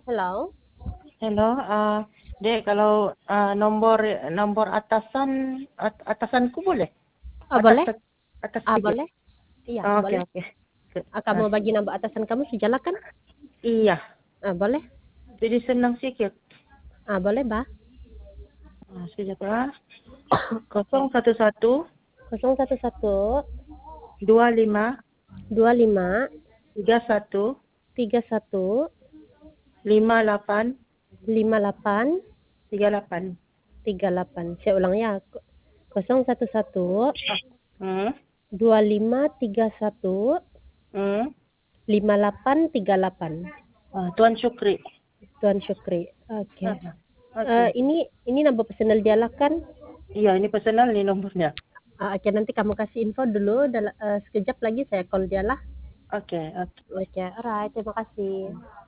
Hello? Hello, Dek, kalau nomor atasanku boleh? Boleh? Atas sedikit. Boleh? Iya, Oke, boleh. oke. Kamu bagi nama atasan kamu sejalan kan? Iya, Boleh? jadi senang sedikit. Boleh, Mbak. Sekejap ya. 011 011 25 25 31 31 58 58 38. 38. Saya ulang ya. 011 Hmm, 25 31 hmm. 58 38. Tuan Syukri. Tuan Syukri. Oke. Oke. Ini nama personal dia lah kan? Iya, ini personal nih nomornya. Oke, nanti kamu kasih info dulu. Sekejap lagi saya call dia lah. Oke, oke. Oke, alright. Terima kasih.